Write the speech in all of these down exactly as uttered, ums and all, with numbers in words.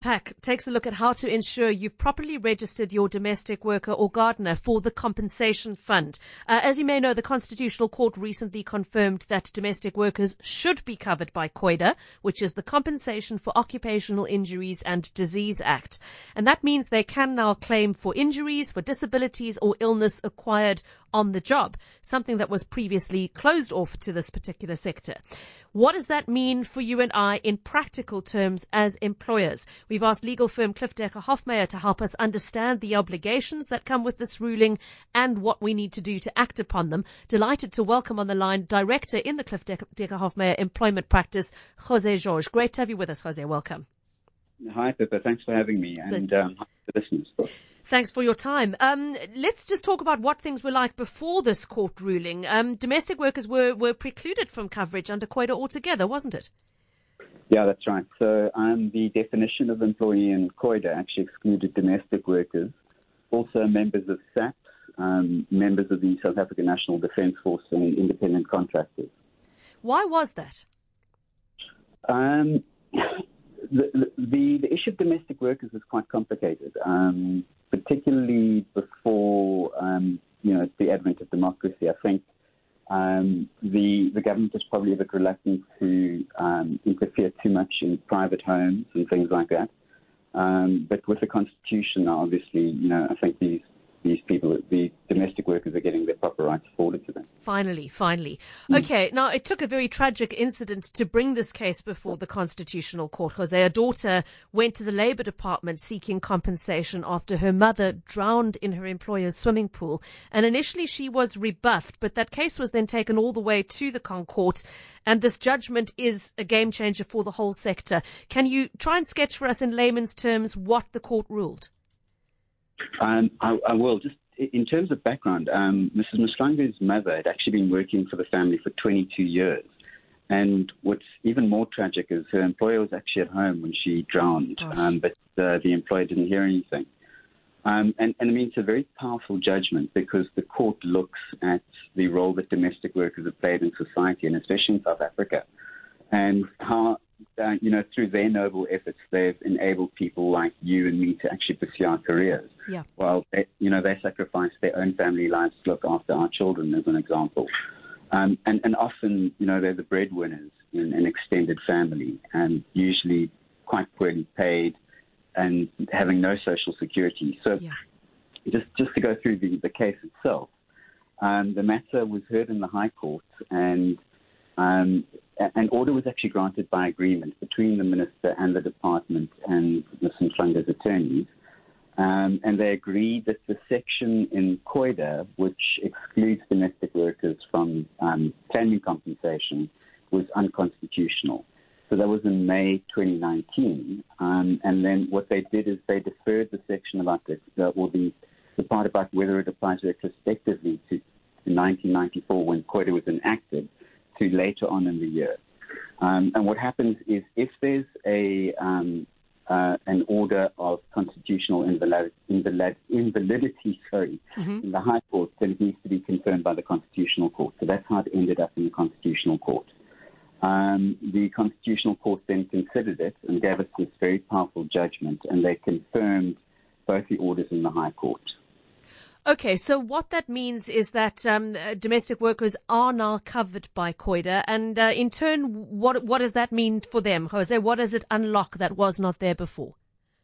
PAC takes a look at how to ensure you've properly registered your domestic worker or gardener for the compensation fund. Uh, as you may know, the Constitutional Court recently confirmed that domestic workers should be covered by COIDA, which is the Compensation for Occupational Injuries and Disease Act. And that means they can now claim for injuries, for disabilities or illness acquired on the job, something that was previously closed off to this particular sector. What does that mean for you and I in practical terms as employers? We've asked legal firm Cliff Decker Hofmeyr to help us understand the obligations that come with this ruling and what we need to do to act upon them. Delighted to welcome on the line Director in the Cliff Decker Hofmeyr Employment Practice, Jose Jorge. Great to have you with us, Jose. Welcome. Hi, Pippa. Thanks for having me, and um, hi to the listeners. Thanks for your time. Um, let's just talk about what things were like before this court ruling. Um, domestic workers were, were precluded from coverage under COIDA altogether, wasn't it? Yeah, that's right. So um, the definition of employee in COIDA actually excluded domestic workers, also members of S A P, um, members of the South African National Defence Force, and independent contractors. Why was that? Um, the, the, the issue of domestic workers is quite complicated, um, particularly before um, you know the advent of democracy. I think Um, the, the government is probably a bit reluctant to um, interfere too much in private homes and things like that. Um, but with the Constitution, obviously, you know, I think these these people, the domestic workers, are getting their proper rights afforded to them. Finally, finally. Okay, now it took a very tragic incident to bring this case before the Constitutional Court. Jose, a daughter went to the Labour Department seeking compensation after her mother drowned in her employer's swimming pool. And initially she was rebuffed, but that case was then taken all the way to the Con Court. And this judgment is a game changer for the whole sector. Can you try and sketch for us in layman's terms what the court ruled? Um, I, I will. Just in terms of background, um, Missus Mslanga's mother had actually been working for the family for twenty-two years. And what's even more tragic is her employer was actually at home when she drowned, um, but uh, the employer didn't hear anything. Um, and, and I mean, it's a very powerful judgment because the court looks at the role that domestic workers have played in society, and especially in South Africa, and how Uh, you know, through their noble efforts, they've enabled people like you and me to actually pursue our careers. Yeah. While, they, you know, they sacrifice their own family lives to look after our children, as an example. Um, and, and often, you know, they're the breadwinners in an extended family and usually quite poorly paid and having no social security. So yeah. just, just to go through the, the case itself, um, the matter was heard in the High Court, and Um, an order was actually granted by agreement between the minister and the department and Miz Mslanga's attorneys. Um, and they agreed that the section in COIDA, which excludes domestic workers from um, claiming compensation, was unconstitutional. So that was in May twenty nineteen. Um, and then what they did is they deferred the section about this, uh, or the, the part about whether it applies retrospectively to, to nineteen ninety-four when COIDA was enacted, to later on in the year. Um, and what happens is if there's a um, uh, an order of constitutional invalid, invalid, invalidity sorry, mm-hmm. in the High Court, then it needs to be confirmed by the Constitutional Court. So that's how it ended up in the Constitutional Court. Um, the Constitutional Court then considered it and gave us this very powerful judgment, and they confirmed both the orders in the High Court. Okay, so what that means is that um, domestic workers are now covered by COIDA, and uh, in turn, what what does that mean for them, Jose? What does it unlock that was not there before?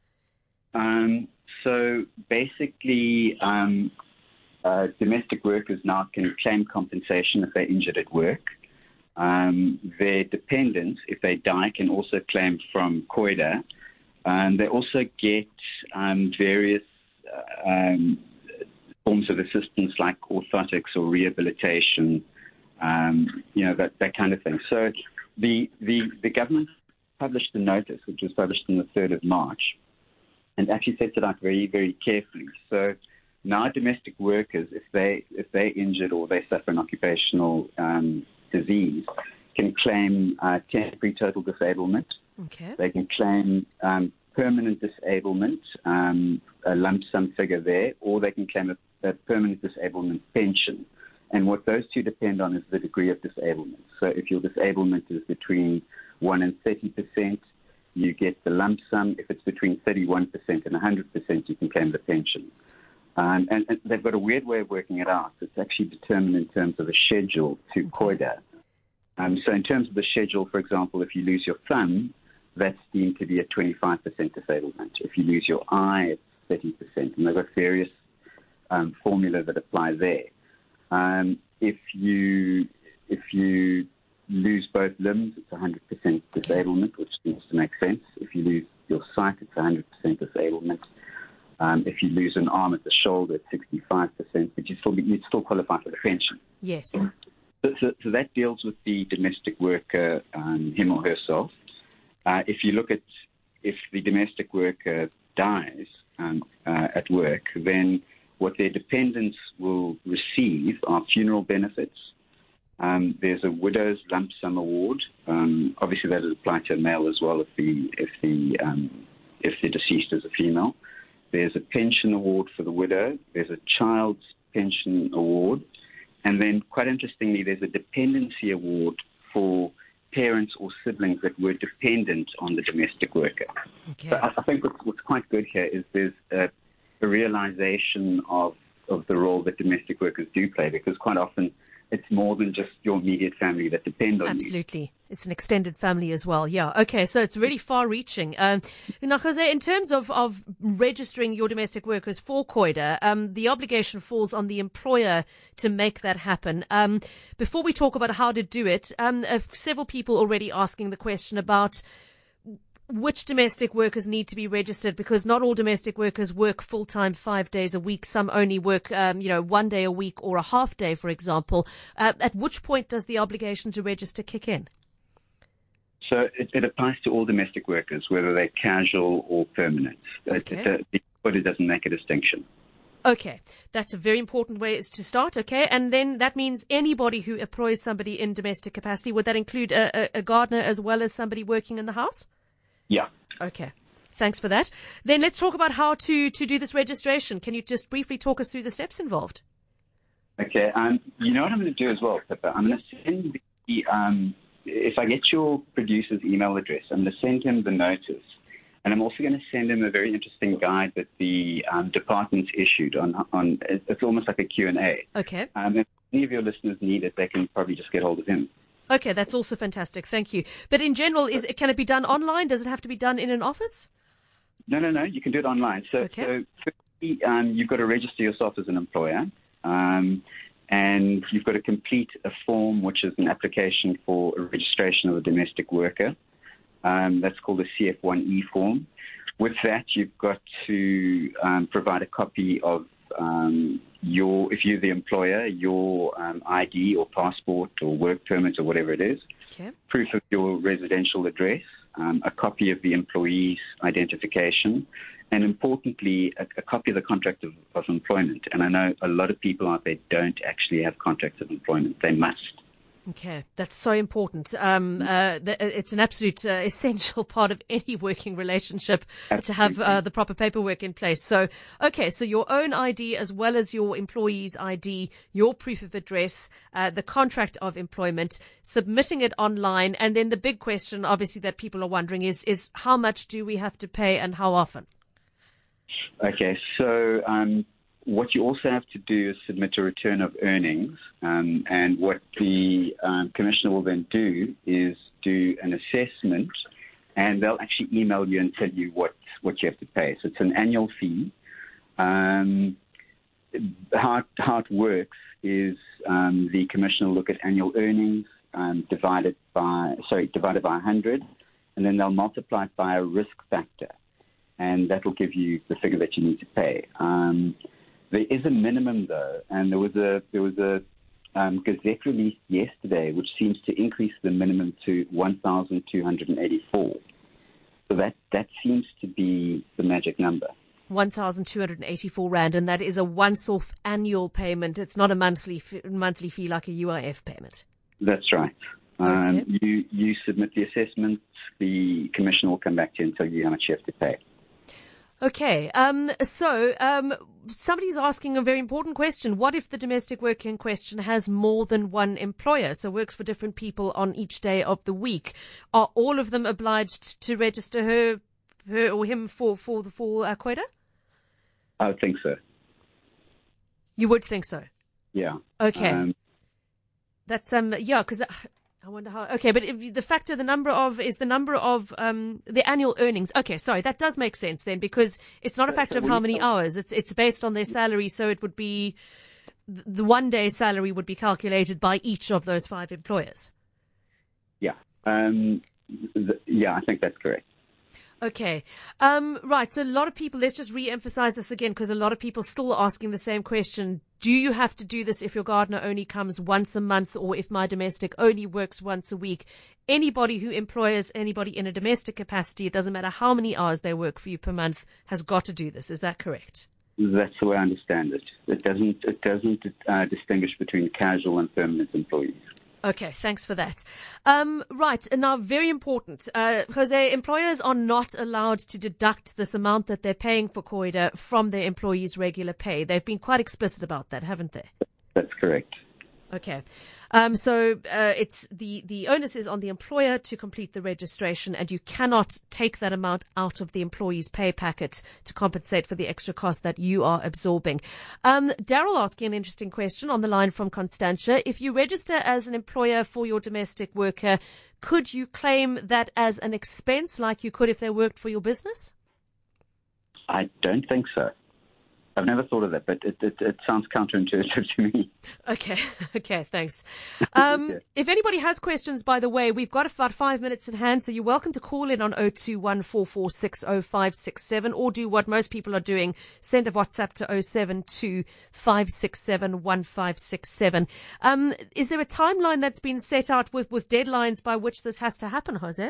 Um, so basically, um, uh, domestic workers now can claim compensation if they're injured at work. Um, their dependents, if they die, can also claim from COIDA. Um, they also get um, various uh, um, forms of assistance like orthotics or rehabilitation, um, you know, that, that kind of thing. So the, the, the government published a notice, which was published on the third of March, and actually sets it out very, very carefully. So now domestic workers, if, they, if they're injured or they suffer an occupational um, disease, can claim uh, temporary total disablement. Okay. They can claim um, permanent disablement, um, a lump sum figure there, or they can claim a a permanent disablement pension. And what those two depend on is the degree of disablement. So if your disablement is between one and thirty percent, you get the lump sum. If it's between thirty-one percent and one hundred percent, you can claim the pension. Um, and, and they've got a weird way of working it out. It's actually determined in terms of a schedule to C O I D A. Um, so in terms of the schedule, for example, if you lose your thumb, that's deemed to be a twenty-five percent disablement. If you lose your eye, it's thirty percent. And they've got various um, formula that apply there. Um, if you if you lose both limbs, it's one hundred percent disablement, which seems to make sense. If you lose your sight, it's one hundred percent disablement. Um, if you lose an arm at the shoulder, it's sixty-five percent, but you still be, you'd still qualify for the pension. Yes. So, so, so that deals with the domestic worker, um, him or herself. Uh, if you look at if the domestic worker dies um, uh, at work, then what their dependents will receive are funeral benefits. Um, there's a widow's lump sum award. Um, obviously, that would apply to a male as well if the if the um, if the deceased is a female. There's a pension award for the widow. There's a child's pension award. And then, quite interestingly, there's a dependency award for parents or siblings that were dependent on the domestic worker. Okay. So I, I think what's, what's quite good here is there's a, a realization of, of the role that domestic workers do play, because quite often it's more than just your immediate family that depend on you. Absolutely. It's an extended family as well. Yeah. Okay. So it's really far reaching. Um, now, Jose, in terms of, of registering your domestic workers for C O I D A, um, the obligation falls on the employer to make that happen. Um, before we talk about how to do it, um, uh, several people already asking the question about which domestic workers need to be registered, because not all domestic workers work full-time five days a week. Some only work, um, you know, one day a week or a half day, for example. Uh, at which point does the obligation to register kick in? So it, it applies to all domestic workers, whether they're casual or permanent. Okay. It, it, but it doesn't make a distinction. Okay, that's a very important way to start. Okay, and then that means anybody who employs somebody in domestic capacity, would that include a, a, a gardener as well as somebody working in the house? Yeah. Okay. Thanks for that. Then let's talk about how to, to do this registration. Can you just briefly talk us through the steps involved? Okay. Um, you know what I'm going to do as well, Pippa? I'm yeah. going to send the, um, if I get your producer's email address, I'm going to send him the notice. And I'm also going to send him a very interesting guide that the um, department's issued on, on, it's almost like a Q and A. Okay. Um, if any of your listeners need it, they can probably just get hold of him. Okay, that's also fantastic. Thank you. But in general, is it, can it be done online? Does it have to be done in an office? No, no, no. You can do it online. So, okay. so firstly, um, you've got to register yourself as an employer, um, and you've got to complete a form, which is an application for a registration of a domestic worker. Um, that's called a C F one E form. With that, you've got to um, provide a copy of um, your, if you're the employer, your um, I D or passport or work permit or whatever it is, okay. proof of your residential address, um, a copy of the employee's identification, and importantly, a, a copy of the contract of, of employment. And I know a lot of people out there don't actually have contracts of employment. They must. Okay, that's so important. Um, uh, th- it's an absolute uh, essential part of any working relationship Absolutely. to have uh, the proper paperwork in place. So, okay, so your own I D as well as your employee's I D, your proof of address, uh, the contract of employment, submitting it online, and then the big question, obviously, that people are wondering is, is how much do we have to pay and how often? Okay, so um, what you also have to do is submit a return of earnings, um, and what the um, commissioner will then do is do an assessment, and they'll actually email you and tell you what, what you have to pay. So it's an annual fee. Um, how, how it works is um, the commissioner will look at annual earnings um, divided by sorry divided by one hundred, and then they'll multiply it by a risk factor, and that will give you the figure that you need to pay. Um, There is a minimum, though, and there was a there was a um, Gazette released yesterday, which seems to increase the minimum to one thousand two hundred eighty-four. So that that seems to be the magic number. one thousand two hundred eighty-four rand, and that is a once-off annual payment. It's not a monthly f- monthly fee like a U I F payment. That's right. Um, okay. You you submit the assessment, the commissioner will come back to you and tell you how much you have to pay. Okay, um, so um, somebody's asking a very important question. What if the domestic worker in question has more than one employer, so works for different people on each day of the week? Are all of them obliged to register her, her or him for for the for uh, quota? I would think so. You would think so. Yeah. Okay. Um, That's um yeah, because I wonder how. Okay, but if the factor, the number of is the number of um the annual earnings. Okay, sorry, that does make sense then, because it's not a factor so of how many we- hours. It's it's based on their salary, so it would be the one day salary would be calculated by each of those five employers. Yeah. Um, th- yeah, I think that's correct. Okay. Um, right. So a lot of people, let's just re-emphasize this again, because a lot of people still are asking the same question. Do you have to do this if your gardener only comes once a month, or if my domestic only works once a week? Anybody who employs anybody in a domestic capacity, it doesn't matter how many hours they work for you per month, has got to do this. Is that correct? That's the way I understand it. It doesn't it doesn't uh, distinguish between casual and permanent employees. Okay, thanks for that. Um, right, and now very important, uh, Jose, employers are not allowed to deduct this amount that they're paying for COIDA from their employees' regular pay. They've been quite explicit about that, haven't they? That's correct. Okay. Um, so uh, it's the, the onus is on the employer to complete the registration, and you cannot take that amount out of the employee's pay packet to compensate for the extra cost that you are absorbing. Um, Daryl asking an interesting question on the line from Constantia. If you register as an employer for your domestic worker, could you claim that as an expense like you could if they worked for your business? I don't think so. I've never thought of that, but it, it, it sounds counterintuitive to me. Okay. Okay. Thanks. Um, Yeah. If anybody has questions, by the way, we've got about five minutes in hand, so you're welcome to call in on zero two one four four six zero five six seven, or do what most people are doing, send a WhatsApp to zero seven two five six seven one five six seven. Um, is there a timeline that's been set out with, with deadlines by which this has to happen, Jose?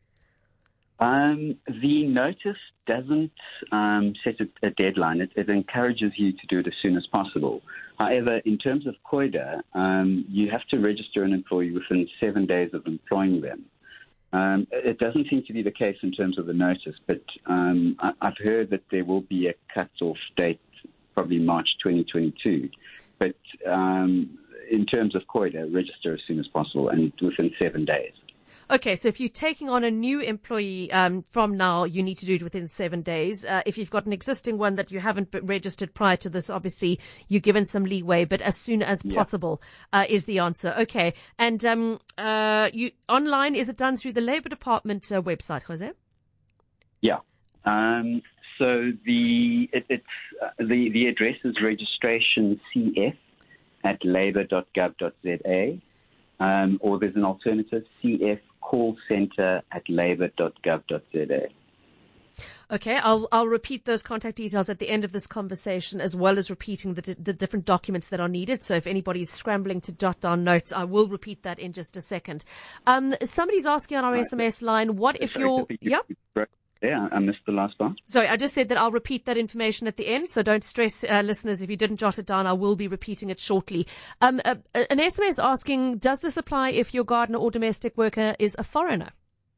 Um, the notice doesn't um, set a, a deadline. It, it encourages you to do it as soon as possible. However, in terms of COIDA, um, you have to register an employee within seven days of employing them. Um, it doesn't seem to be the case in terms of the notice, but um, I, I've heard that there will be a cut-off date, probably March twenty twenty-two. But um, in terms of COIDA, register as soon as possible and within seven days. Okay, so if you're taking on a new employee um, from now, you need to do it within seven days. Uh, if you've got an existing one that you haven't registered prior to this, obviously you're given some leeway, but as soon as Yeah. possible uh, is the answer. Okay, and um, uh, you online, is it done through the Labour Department uh, website, Jose? Yeah. Um, so the it, it's uh, the the address is registration C F at labour dot gov dot z a, um, or there's an alternative, C F call centre at labour dot gov dot z a. Okay, I'll I'll repeat those contact details at the end of this conversation, as well as repeating the the different documents that are needed. So if anybody's scrambling to jot down notes, I will repeat that in just a second. Um, somebody's asking on our Right. S M S line, what if Sorry, you're Tiffany, you- yeah. you broke there. I missed the last part. Sorry, I just said that I'll repeat that information at the end, so don't stress, uh, listeners, if you didn't jot it down. I will be repeating it shortly. Um, uh, an S M S asking, does this apply if your gardener or domestic worker is a foreigner?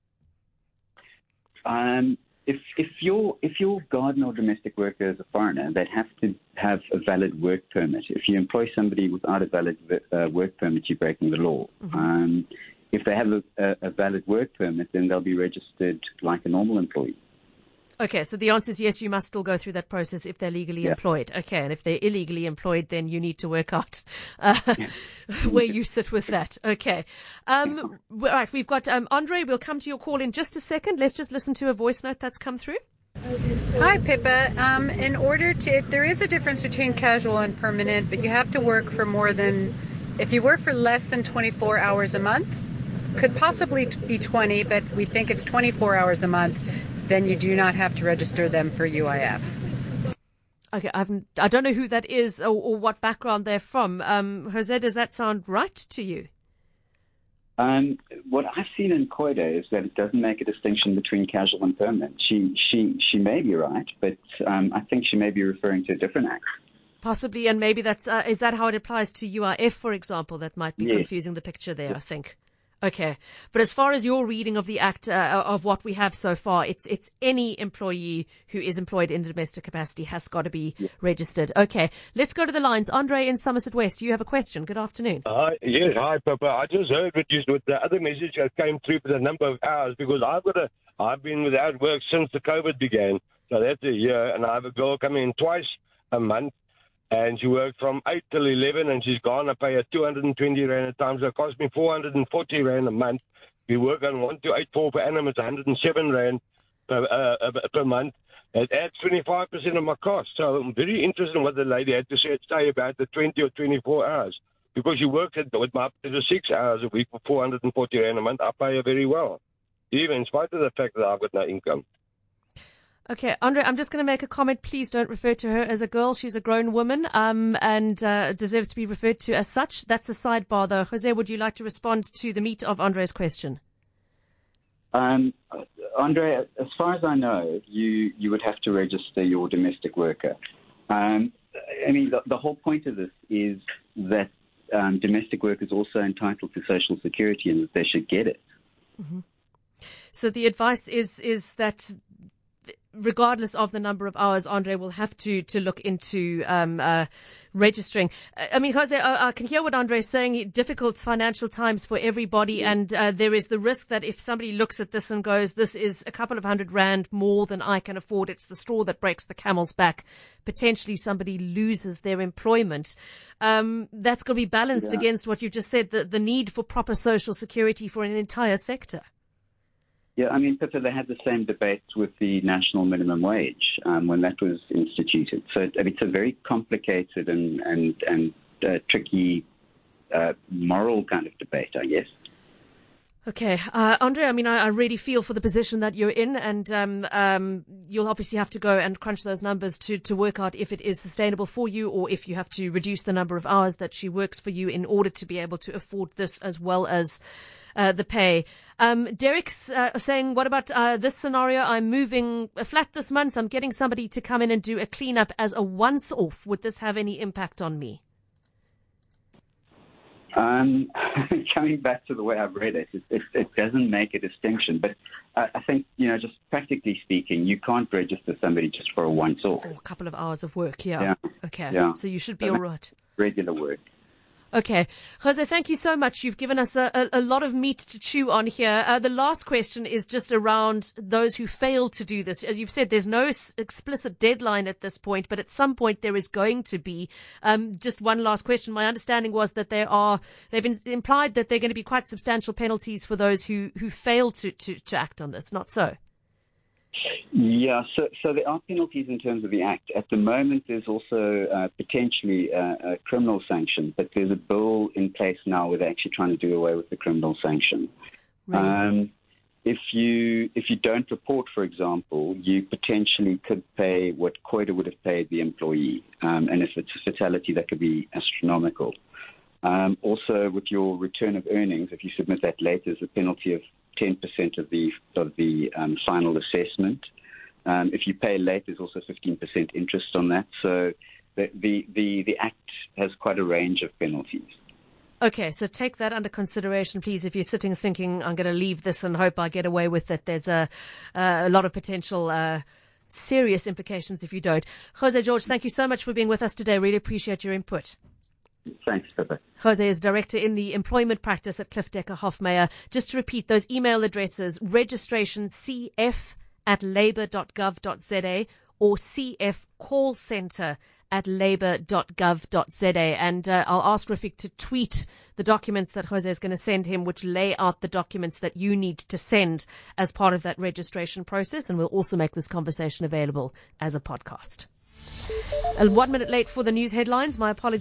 Um, if if your if your gardener or domestic worker is a foreigner, they'd have to have a valid work permit. If you employ somebody without a valid uh, work permit, you're breaking the law. Mm-hmm. Um, if they have a, a, a valid work permit, then they'll be registered like a normal employee. Okay, so the answer is yes, you must still go through that process if they're legally Yeah. employed. Okay, and if they're illegally employed, then you need to work out uh, Yeah. where you sit with that. Okay. Um, right, we've got um, Andre. We'll come to your call in just a second. Let's just listen to a voice note that's come through. Hi, Pippa. Um, in order to, there is a difference between casual and permanent, but you have to work for more than, if you work for less than twenty-four hours a month, could possibly be twenty, but we think it's twenty-four hours a month, then you do not have to register them for U I F. Okay, I've, I don't know who that is or, or what background they're from. Um, Jose, does that sound right to you? Um, what I've seen in COIDA is that it doesn't make a distinction between casual and permanent. She she she may be right, but um, I think she may be referring to a different act. Possibly, and maybe that's uh, is that how it applies to U I F, for example? That might be Yes. confusing the picture there. I think. Okay. But as far as your reading of the Act, uh, of what we have so far, it's it's any employee who is employed in a domestic capacity has got to be Yeah. registered. Okay. Let's go to the lines. Andre in Somerset West, you have a question. Good afternoon. Hi, yes, hi, Papa. I just heard what you, with the other message that came through for the number of hours, because I've got a, I've been without work since the COVID began, so that's a year, and I have a girl coming in twice a month, and she worked from eight till eleven, and she's gone. I pay her two hundred twenty rand a time, so it costs me four hundred forty rand a month. We work on one two eight four per annum, it's one hundred seven rand per, uh, per month. It adds twenty-five percent of my cost. So I'm very interested in what the lady had to say, say about the twenty or twenty-four hours. Because she works at, with my six hours a week for four hundred forty rand a month, I pay her very well, even in spite of the fact that I've got no income. Okay, Andre, I'm just going to make a comment. Please don't refer to her as a girl. She's a grown woman um, and uh, deserves to be referred to as such. That's a sidebar, though. Jose, would you like to respond to the meat of Andre's question? Um, Andre, as far as I know, you, you would have to register your domestic worker. Um, I mean, the, the whole point of this is that um, domestic workers also entitled to Social Security and that they should get it. Mm-hmm. So the advice is is that regardless of the number of hours, Andre will have to to look into um, uh, registering. I mean, Jose, I, I can hear what Andre is saying. Difficult financial times for everybody, yeah. and uh, there is the risk that if somebody looks at this and goes, "This is a couple of hundred rand more than I can afford. It's the straw that breaks the camel's back." Potentially, somebody loses their employment. Um, that's going to be balanced yeah. against what you just said: the the need for proper social security for an entire sector. Yeah, I mean, Pippa, they had the same debate with the national minimum wage um, when that was instituted. So I mean, it's a very complicated and and and uh, tricky uh, moral kind of debate, I guess. Okay, uh, Andre, I mean, I, I really feel for the position that you're in, and um, um, you'll obviously have to go and crunch those numbers to, to work out if it is sustainable for you or if you have to reduce the number of hours that she works for you in order to be able to afford this as well as Uh, the pay. Um, Derek's uh, saying, what about uh, this scenario? I'm moving a flat this month. I'm getting somebody to come in and do a cleanup as a once-off. Would this have any impact on me? Um, coming back to the way I've read it, it, it, it doesn't make a distinction. But uh, I think, you know, just practically speaking, you can't register somebody just for a once-off. For a couple of hours of work, yeah. yeah. Okay, yeah. so you should be so all right. Regular work. Okay. Jose, thank you so much. You've given us a, a, a lot of meat to chew on here. Uh, the last question is just around those who fail to do this. As you've said, there's no s- explicit deadline at this point, but at some point there is going to be. Um, just one last question. My understanding was that there are, they've in, implied that there are going to be quite substantial penalties for those who, who fail to, to, to act on this. Not so? Yeah, so, so there are penalties in terms of the Act. At the moment, there's also uh, potentially a, a criminal sanction, but there's a bill in place now where they're actually trying to do away with the criminal sanction. Really? Um, if you if you don't report, for example, you potentially could pay what Coida would have paid the employee, um, and if it's a fatality, that could be astronomical. Um, also, with your return of earnings, if you submit that late, there's a penalty of ten percent of the of the um, final assessment. Um, if you pay late, there's also fifteen percent interest on that. So the, the the the Act has quite a range of penalties. Okay, so take that under consideration, please. If you're sitting thinking, I'm going to leave this and hope I get away with it, there's a uh, a lot of potential uh, serious implications if you don't. Jose George, thank you so much for being with us today. Really appreciate your input. Thanks, Pippa. Jose is director in the employment practice at Cliff Decker Hofmeyer. Just to repeat those email addresses, registration cf at labour.gov.za or cfcallcenter at labour.gov.za. And uh, I'll ask Rafik to tweet the documents that Jose is going to send him, which lay out the documents that you need to send as part of that registration process. And we'll also make this conversation available as a podcast. Uh, one minute late for the news headlines. My apologies.